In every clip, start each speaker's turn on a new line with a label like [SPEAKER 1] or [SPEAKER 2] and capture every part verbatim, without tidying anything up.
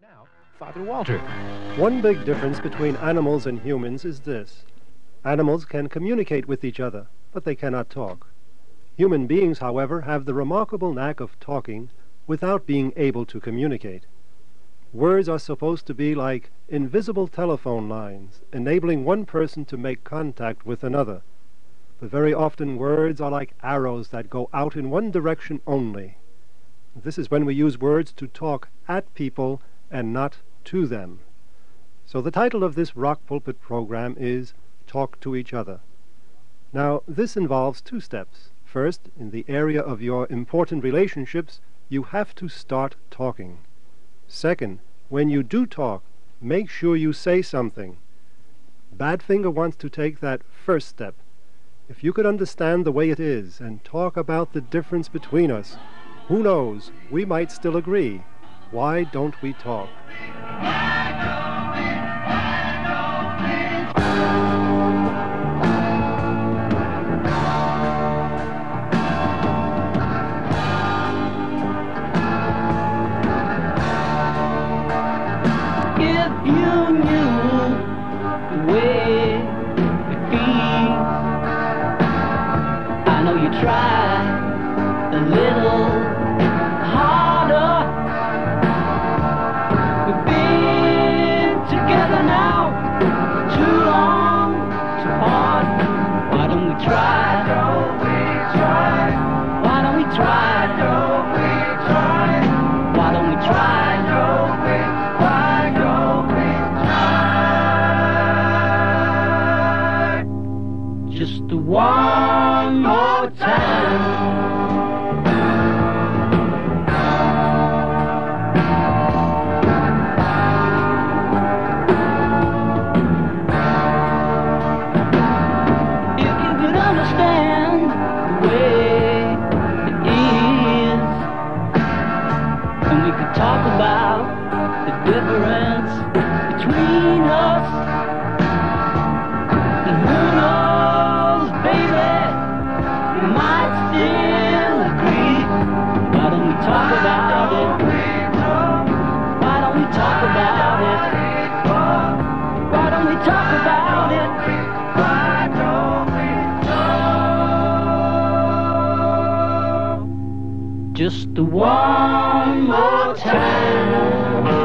[SPEAKER 1] Now, Father Walter.
[SPEAKER 2] One big difference between animals and humans is this. Animals can communicate with each other, but they cannot talk. Human beings, however, have the remarkable knack of talking without being able to communicate. Words are supposed to be like invisible telephone lines, enabling one person to make contact with another. But very often words are like arrows that go out in one direction only. This is when we use words to talk at people and not to them. So the title of this Rock Pulpit program is Talk to Each Other. Now, this involves two steps. First, in the area of your important relationships, you have to start talking. Second, when you do talk, make sure you say something. Badfinger wants to take that first step. If you could understand the way it is and talk about the difference between us, who knows, we might still agree. Why don't we talk?
[SPEAKER 3] If you knew the way it feels, I know you try a little harder. We've been together now too long to part. Why don't we try? Why don't we try? Why don't we try? Why don't we try? Why don't we try? Just one more time. Talk about the difference between us. And who knows, baby, we might still agree. Why don't we talk about it? Why don't we talk about it? Why don't we talk about it? Why don't we talk? Just the one more time.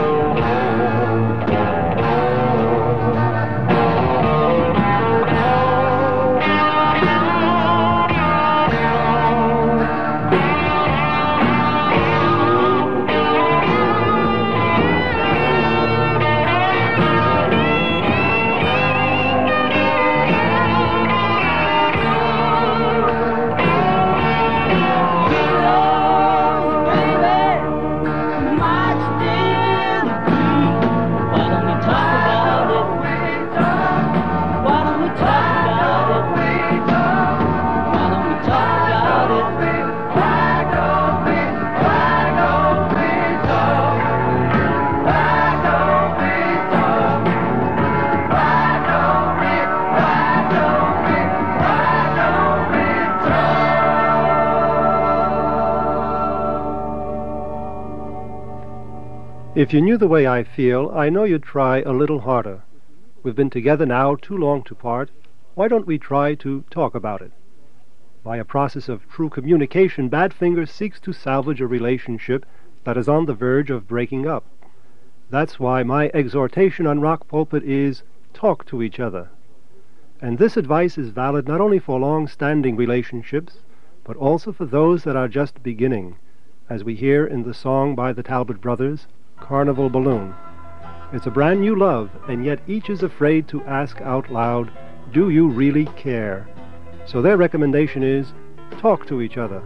[SPEAKER 2] If you knew the way I feel, I know you'd try a little harder. We've been together now too long to part. Why don't we try to talk about it? By a process of true communication, Badfinger seeks to salvage a relationship that is on the verge of breaking up. That's why my exhortation on Rock Pulpit is talk to each other. And this advice is valid not only for long-standing relationships, but also for those that are just beginning, as we hear in the song by the Talbot Brothers, Carnival Balloon. It's a brand new love, and yet each is afraid to ask out loud, do you really care? So their recommendation is, talk to each other.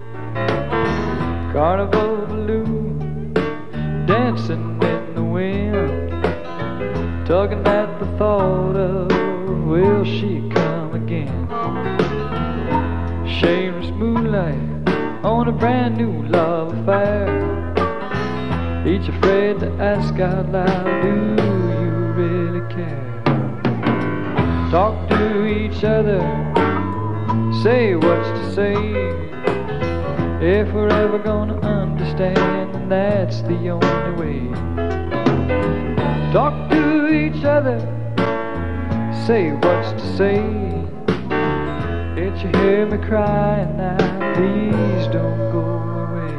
[SPEAKER 4] Carnival balloon, dancing in the wind, tugging at the thought of, will she come again? Shameless moonlight on a brand new love affair, each afraid to ask out loud, do you really care? Talk to each other, say what's to say. If we're ever gonna understand, then that's the only way. Talk to each other, say what's to say. Can't you hear me crying now? Please don't go away.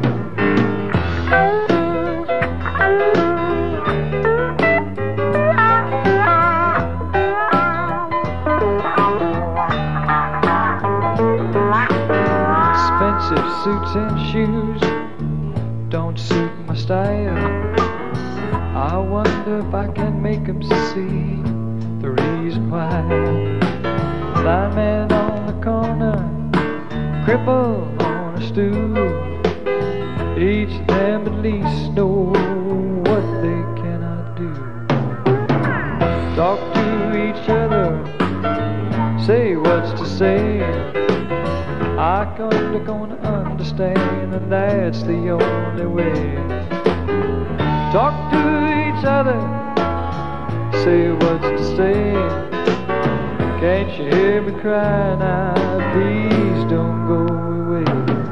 [SPEAKER 4] Expensive suits and shoes don't suit my style. I wonder if I can make them see the reason why. Blind man on the corner, cripple on a stool, each of them at least know what they cannot do. Talk to each other, say what's to say. I come to gonna understand, and that's the only way. Talk to each other, say what's to say. Can't you hear me cry now? Please don't go away.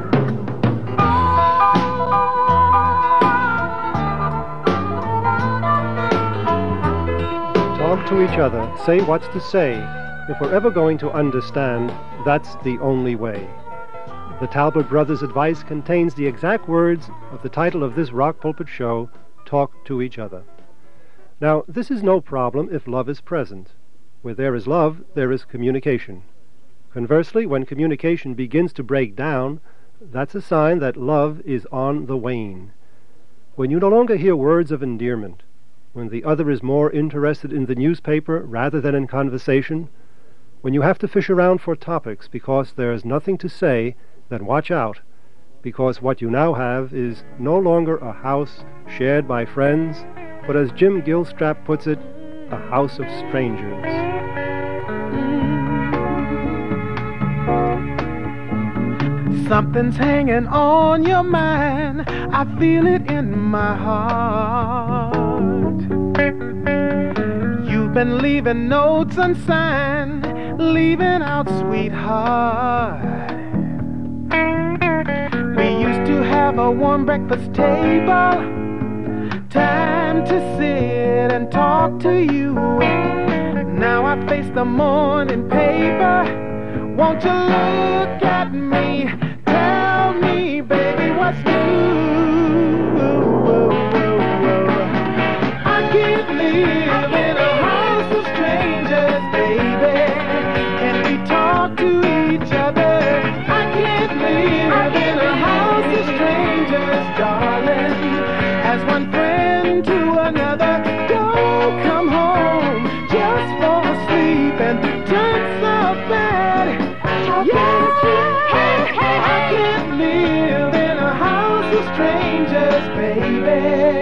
[SPEAKER 2] Talk to each other, say what's to say. If we're ever going to understand, that's the only way. The Talbot Brothers' advice contains the exact words of the title of this Rock Pulpit show, Talk to Each Other. Now, this is no problem if love is present. Where there is love, there is communication. Conversely, when communication begins to break down, that's a sign that love is on the wane. When you no longer hear words of endearment, when the other is more interested in the newspaper rather than in conversation, when you have to fish around for topics because there's nothing to say, then watch out, because what you now have is no longer a house shared by friends, but as Jim Gilstrap puts it, a house of strangers.
[SPEAKER 1] Something's hanging on your mind, I feel it in my heart. You've been leaving notes unsigned, leaving out sweetheart. We used to have a warm breakfast table, time to sit and talk to you. Now I face the morning paper, won't you look at me? Tell me, baby, what's new? I can't live in a house of strangers, baby. Can we talk to each other? I can't live in a house of strangers, darling. As one friend to another, don't come home just for sleep and turn so bad. Yeah, hey, hey, I can't live in a house of strangers, baby.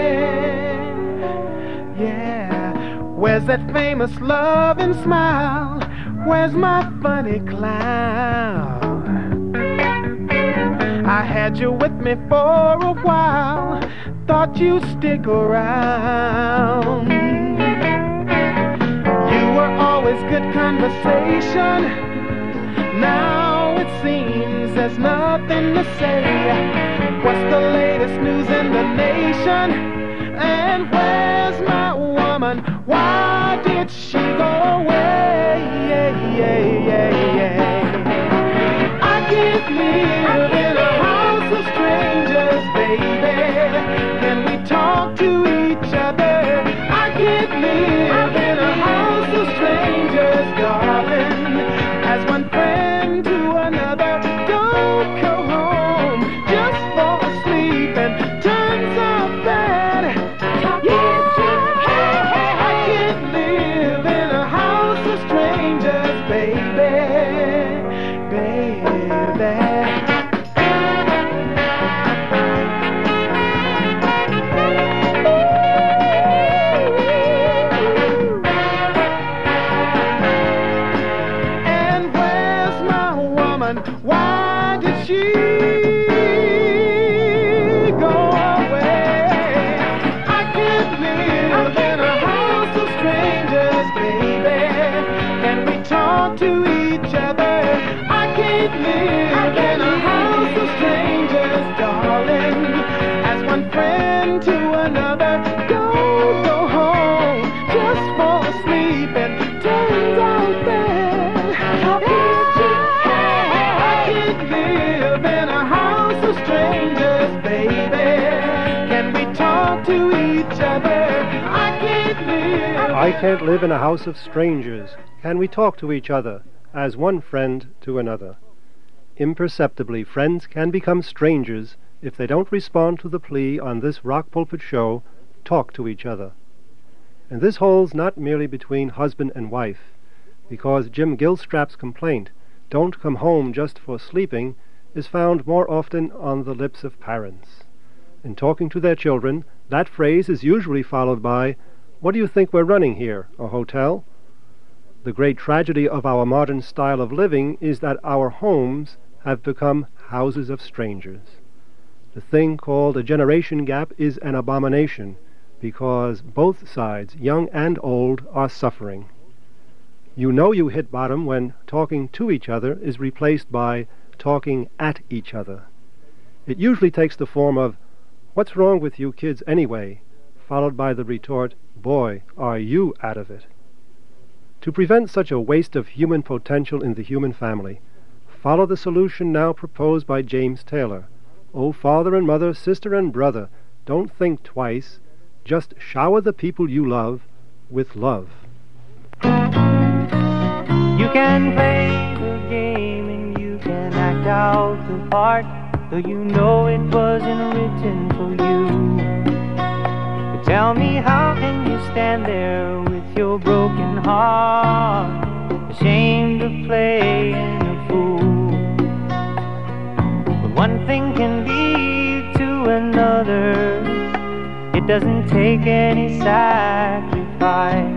[SPEAKER 1] Yeah, where's that famous love and smile? Where's my funny clown? I had you with me for a while, thought you'd stick around. You were always good conversation. Now it seems there's nothing to say. What's the latest news in the nation? And where's my woman? Why did she go away? Yeah, yeah, yeah, yeah. I can't live in a house of strangers, baby. Can we talk to each other? I can't live in a house of strangers, darling. As one friend to another, don't go home just for sleep and turns out bad. Yeah, hey, hey, I can't live in a house of strangers, baby, baby. each other. I can't live.
[SPEAKER 2] I can't live in a house of strangers. Can we talk to each other as one friend to another? Imperceptibly, friends can become strangers if they don't respond to the plea on this Rock Pulpit show, talk to each other. And this holds not merely between husband and wife, because Jim Gilstrap's complaint, "Don't come home just for sleeping," is found more often on the lips of parents. In talking to their children, that phrase is usually followed by, "What do you think we're running here, a hotel?" The great tragedy of our modern style of living is that our homes have become houses of strangers. The thing called a generation gap is an abomination, because both sides, young and old, are suffering. You know you hit bottom when talking to each other is replaced by talking at each other. It usually takes the form of, "What's wrong with you kids anyway?" followed by the retort, "Boy, are you out of it." To prevent such a waste of human potential in the human family, follow the solution now proposed by James Taylor. Oh, father and mother, sister and brother, don't think twice. Just shower the people you love with love.
[SPEAKER 5] You can play the game and you can act out the part, though you know it wasn't written for you. But tell me, how can you stand there with your broken heart, ashamed of playing a fool? But one thing can lead to another. It doesn't take any sacrifice.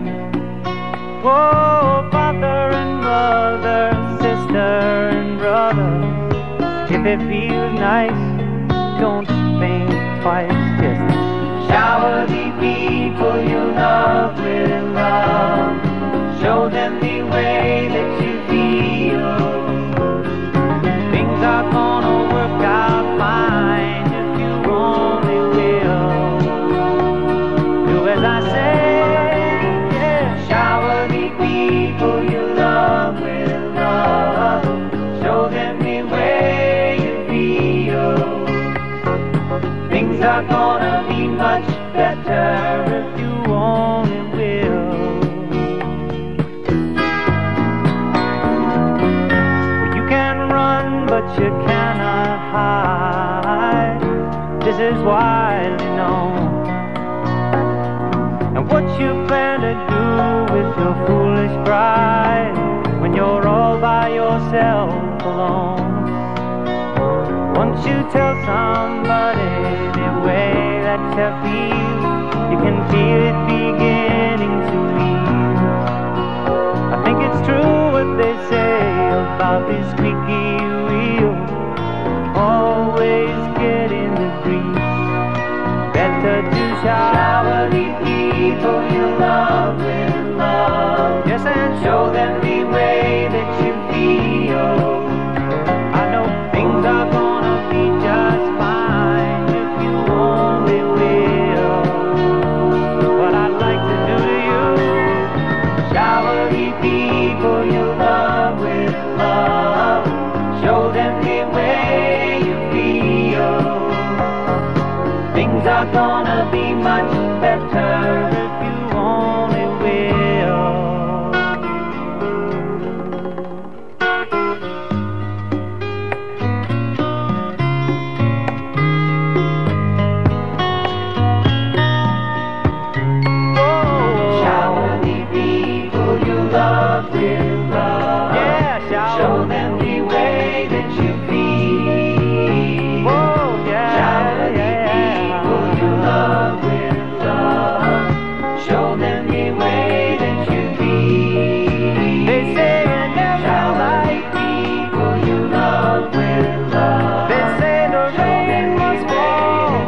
[SPEAKER 5] Whoa, father and mother, sister and brother, if it feels nice, don't think twice. Just shower the people you love with love. Show them the way that you feel. Things are gonna work out fine if you only will. Do as I say, yeah. Shower the people you love with love. Show them the way you feel. Things are gonna be much better if you only will. Well, you can run, but you cannot hide. This is widely known. And what you plan to do with your foolish pride when you're all by yourself alone? Once you tell somebody the way that you feel, you can feel it beginning to ease. I think it's true what they say about this squeaky wheel, always getting the grease. Better to shower the people you love with love. Yes, and show them the way that you feel. I know things are gonna be just fine if you only will. What I'd like to do to you, shower the people you love with love. Show them the way you feel. Things are gonna be much better if you only will. Oh, shower the people you love with love. Yeah, shower. Show them the way that you feel. Oh, yeah. Shower the people you love with love. Show them the way that you feel. They say you never shower the people you love with love. They say the rain must fall.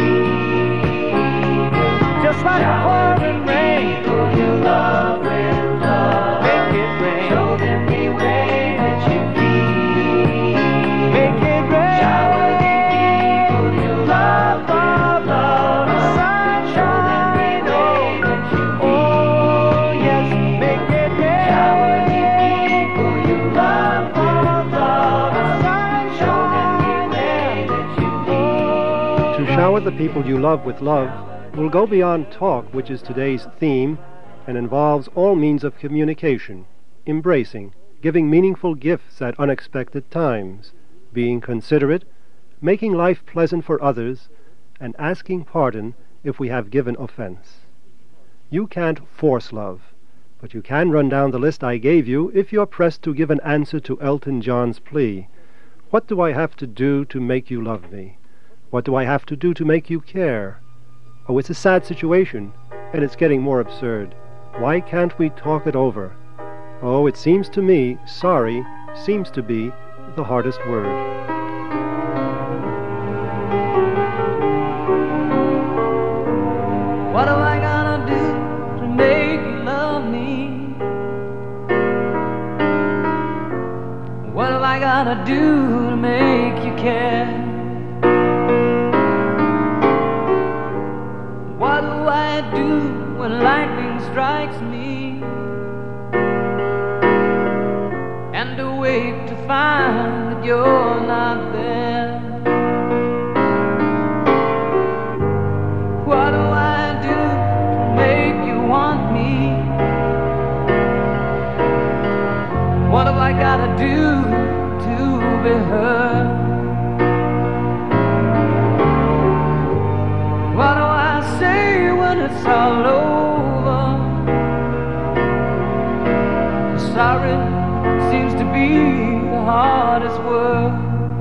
[SPEAKER 5] Just like pouring rain. People you love with love. Make it rain. Show them the way that you feel. Make it rain. Shower the people you love with love. Show them the way that you feel. Oh yes, make it rain. Shower the people you love with love. Show them the way that you feel.
[SPEAKER 2] To shower the people you love with love will go beyond talk, which is today's theme, and involves all means of communication, embracing, giving meaningful gifts at unexpected times, being considerate, making life pleasant for others, and asking pardon if we have given offense. You can't force love, but you can run down the list I gave you if you're pressed to give an answer to Elton John's plea. What do I have to do to make you love me? What do I have to do to make you care? Oh, it's a sad situation, and it's getting more absurd. Why can't we talk it over? Oh, it seems to me, sorry seems to be the hardest word.
[SPEAKER 4] What am I gonna do to make you love me? What have I gotta do to make you care? What do I do when lightning strikes me and awake to find that you're not there? What do I do to make you want me? What have I gotta do to be heard? What do I say when it's all over? Sorry seems to be the hardest word.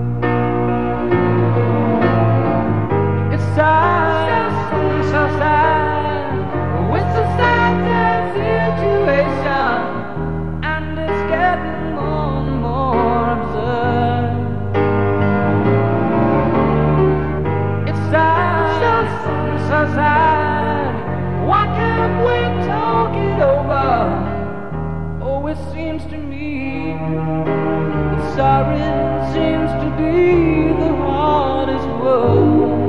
[SPEAKER 4] It's sad, so sad. It's a sad, sad situation, and it's getting more and more absurd. It's sad, so sad. Why can't we talk it over? Oh, it seems to me that sorry seems to be the hardest word.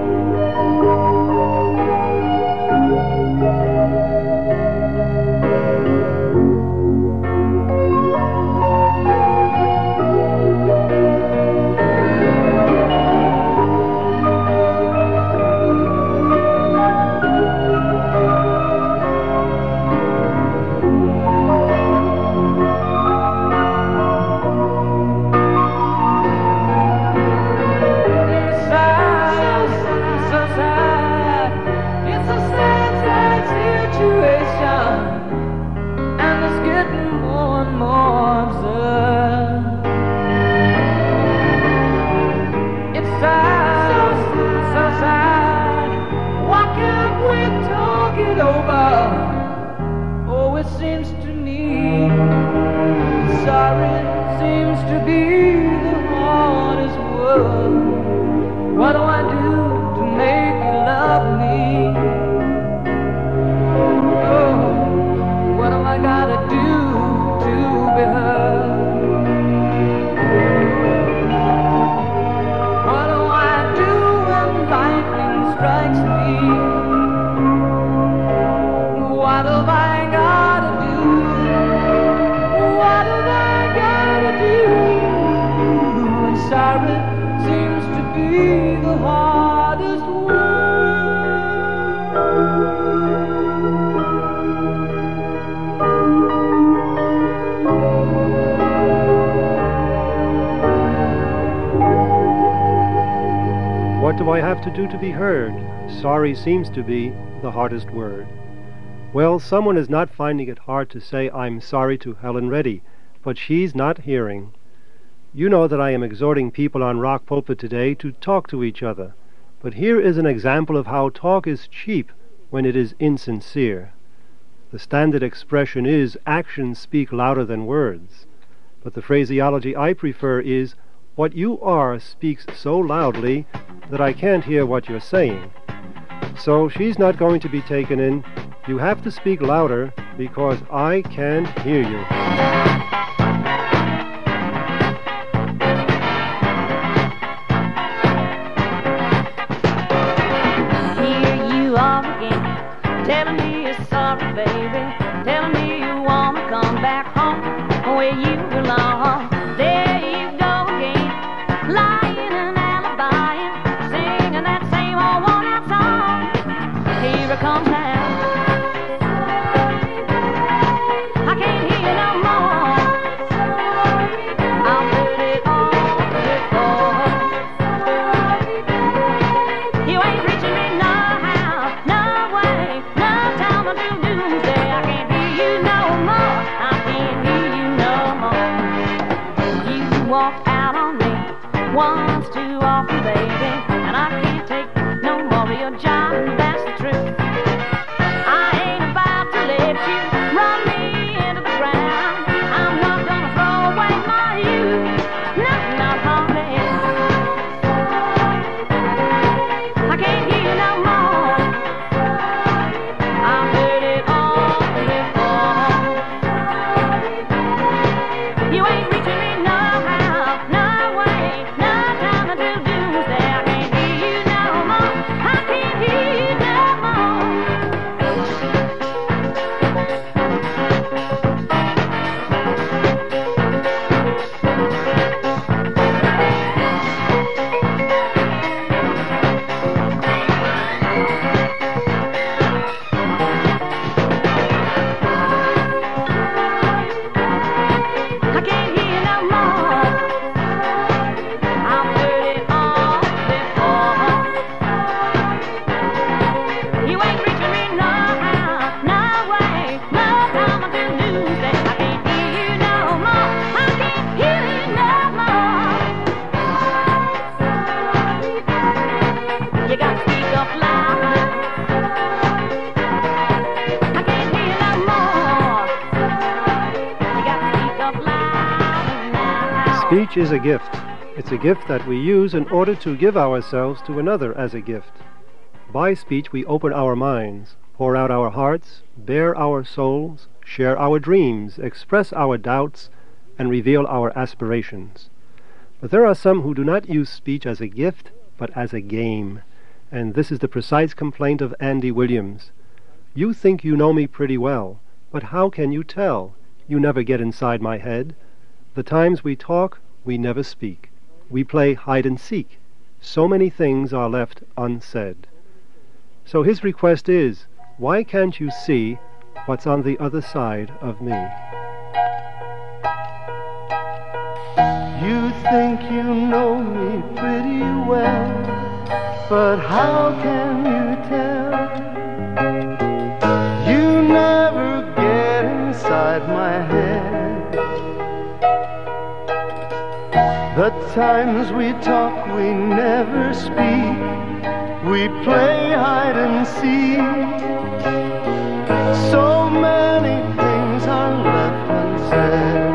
[SPEAKER 2] What do I have to do to be heard? Sorry seems to be the hardest word. Well, someone is not finding it hard to say I'm sorry to Helen Reddy, but she's not hearing. You know that I am exhorting people on Rock Pulpit today to talk to each other, but here is an example of how talk is cheap when it is insincere. The standard expression is actions speak louder than words, but the phraseology I prefer is what you are speaks so loudly that I can't hear what you're saying. So she's not going to be taken in. You have to speak louder because I can't hear you.
[SPEAKER 6] Here you are again, telling me you're sorry, baby, telling me you want to come back home where you belong. There you go again, lying and alibying, singing that same old worn-out song. comes down. I can't hear you no more. I'll put it on before. You ain't reaching me now, no way, no time to do doomsday. I can't hear you no more. I can't hear you no more. You walk out on me once too often, baby, and I can't take no more of your job. That's the truth. I ain't about to let you run me into the ground. I'm not gonna throw away my youth. No, not hardly. I can't hear you no more. I've heard it all before. You ain't reaching me no how, no way, no time to do doomsday. I can't hear you no more. I can't hear you no more. I can't hear you no more. I've heard it all before. You ain't reaching me no how, no way, no time to do doomsday. I can't hear you no more. I can't hear you no more. You got to speak up louder. I can't hear you no more. You got to speak up louder now.
[SPEAKER 2] Speech is a gift. It's a gift that we use in order to give ourselves to another as a gift. By speech we open our minds, pour out our hearts, bare our souls, share our dreams, express our doubts, and reveal our aspirations. But there are some who do not use speech as a gift, but as a game. And this is the precise complaint of Andy Williams. You think you know me pretty well, but how can you tell? You never get inside my head. The times we talk, we never speak. We play hide and seek. So many things are left unsaid. So his request is, why can't you see what's on the other side of me?
[SPEAKER 1] You think you know me pretty well, but how can you tell? You never get inside my head. The times we talk, we never speak. We play hide and seek. So many things are left unsaid.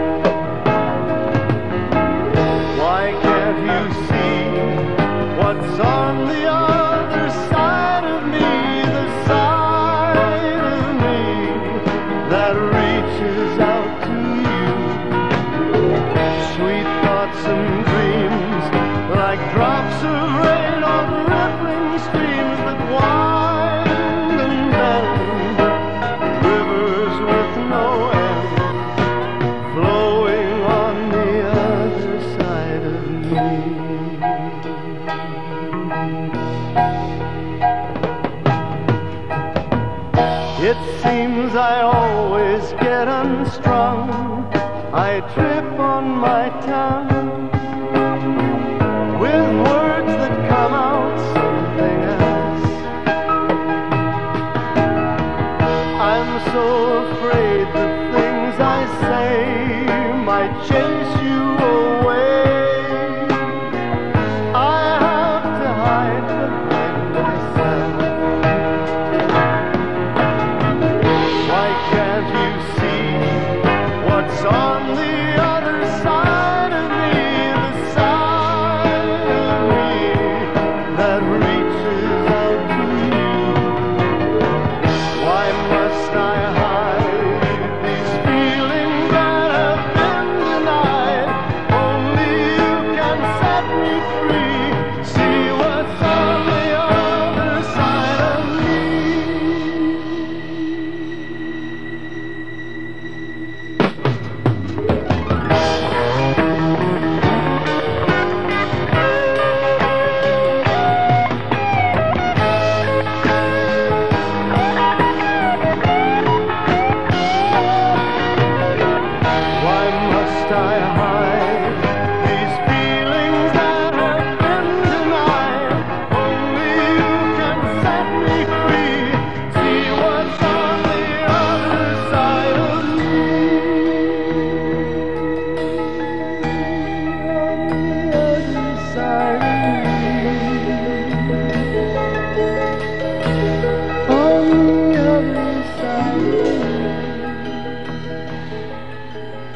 [SPEAKER 1] Why can't you see what's on the other side of me? The side of me that reaches out to you. Sweet thoughts and dreams, like drops of rain on rippling streams that wind and bend, rivers with no end, flowing on the other side of me. It seems I always get unstrung. I trip on my tongue with words that come out something else. I'm so afraid the things I say might chase you away. I have to hide behind myself. Why can't you see what's on the other side of me? The side of me that reaches out to you. Why must I hide these feelings that have been denied?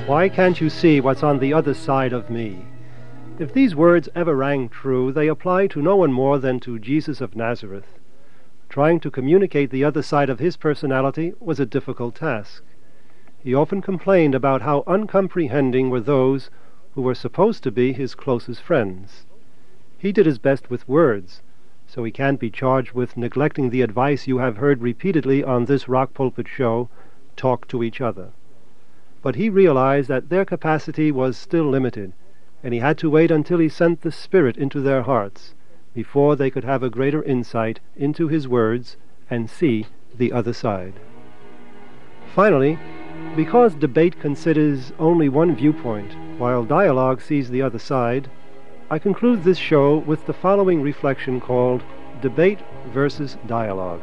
[SPEAKER 2] Why can't you see what's on the other side of me? If these words ever rang true, they apply to no one more than to Jesus of Nazareth. Trying to communicate the other side of his personality was a difficult task. He often complained about how uncomprehending were those who were supposed to be his closest friends. He did his best with words, so he can't be charged with neglecting the advice you have heard repeatedly on this Rock Pulpit show, talk to each other. But he realized that their capacity was still limited, and he had to wait until he sent the Spirit into their hearts before they could have a greater insight into his words and see the other side. Finally, because debate considers only one viewpoint, while dialogue sees the other side, I conclude this show with the following reflection called Debate versus Dialogue.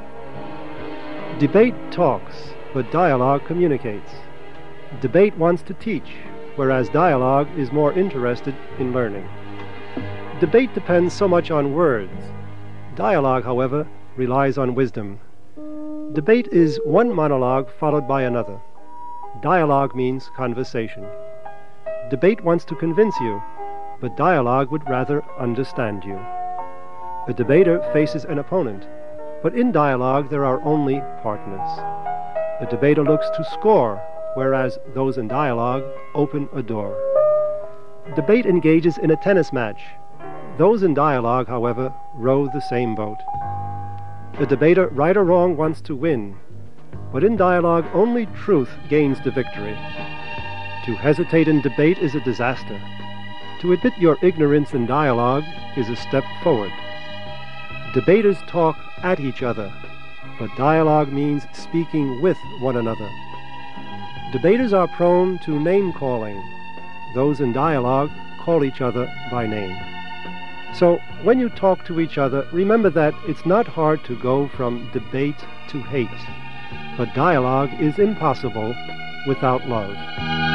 [SPEAKER 2] Debate talks, but dialogue communicates. Debate wants to teach, whereas dialogue is more interested in learning. Debate depends so much on words. Dialogue, however, relies on wisdom. Debate is one monologue followed by another. Dialogue means conversation. Debate wants to convince you, but dialogue would rather understand you. A debater faces an opponent, but in dialogue there are only partners. A debater looks to score, whereas those in dialogue open a door. Debate engages in a tennis match. Those in dialogue, however, row the same boat. The debater, right or wrong, wants to win, but in dialogue only truth gains the victory. To hesitate in debate is a disaster. To admit your ignorance in dialogue is a step forward. Debaters talk at each other, but dialogue means speaking with one another. Debaters are prone to name-calling. Those in dialogue call each other by name. So, when you talk to each other, remember that it's not hard to go from debate to hate, but dialogue is impossible without love.